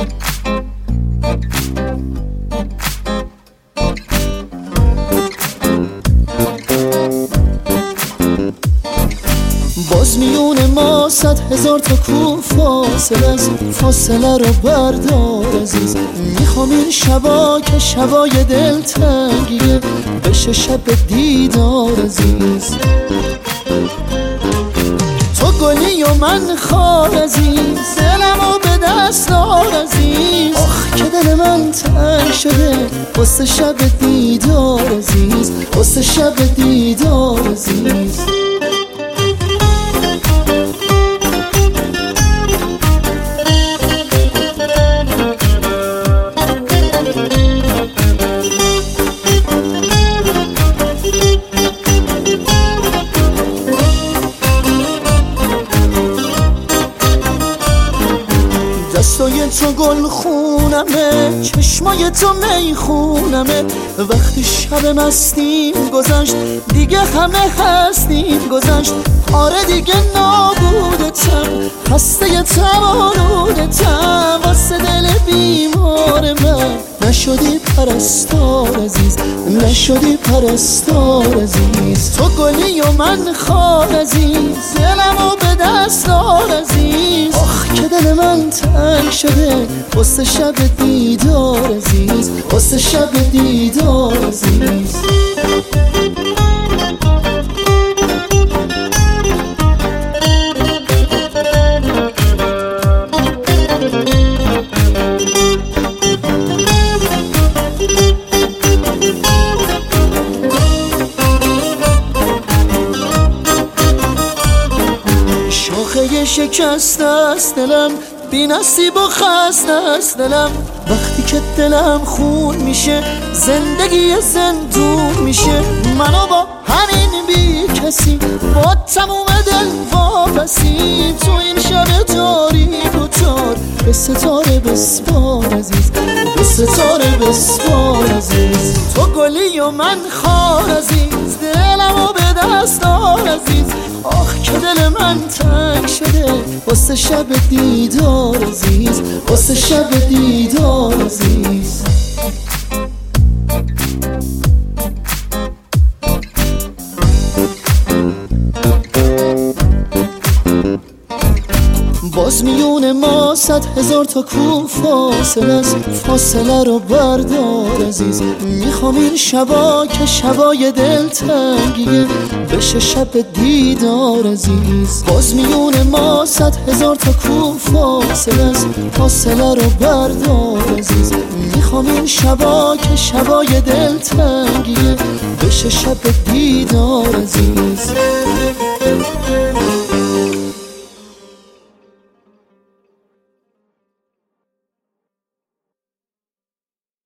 باز میون ما 100,000 تا کو فاصله است، فاصله رو بردار عزیز. میخوام این شبا که شبای دلتنگیه بشه شب دیدار عزیز. تو گلی و من خار عزیز، دلمو به دست دار عزیز. آخ که دل من تنگ شده واسه شب دیدار عزیز، واسه شب دیدار عزیز. دستای تو گل خونمه، چشمای تو می خونمه. وقتی شب مستیم گذشت دیگه همه هستیم گذشت. آره دیگه نابودتم، خسته تم آلودتم. واسه دل بیمار من نشدی پرستار عزیز، نشدی پرستار عزیز. تو گلی و من خار عزیز، دلمو به دست دار عزیز. آخ که دل من تنگ شده واسه شب دیدار عزیز، واسه شب دیدار عزیز. شاخه شکسته است دلم، بی نصیب و خسته است دلم. وقتی که دلم خون میشه زندگی زندون میشه. منو با همین بی کسی با تموم دل واپسی. تو این شب تاریک و تار به ستاره بسپار عزیز، به ستاره بسپار عزیز. تو گلی و من خار عزیز، دلمو به دست دار عزیز. آخ که دل من تنگ شده واسه شب دیدار عزیز، واسه شب دیدار عزیز. باز میون ما 100,000 تا کو فاصله است، فاصله رو بردار عزیز. میخوام این شبا که شبای دلتنگیه بشه شب دیدار عزیز. باز میون ما 100,000 تا کو فاصله است، فاصله رو بردار عزیز. میخوام این شبا که شبای دلتنگیه بشه شب دیدار عزیز.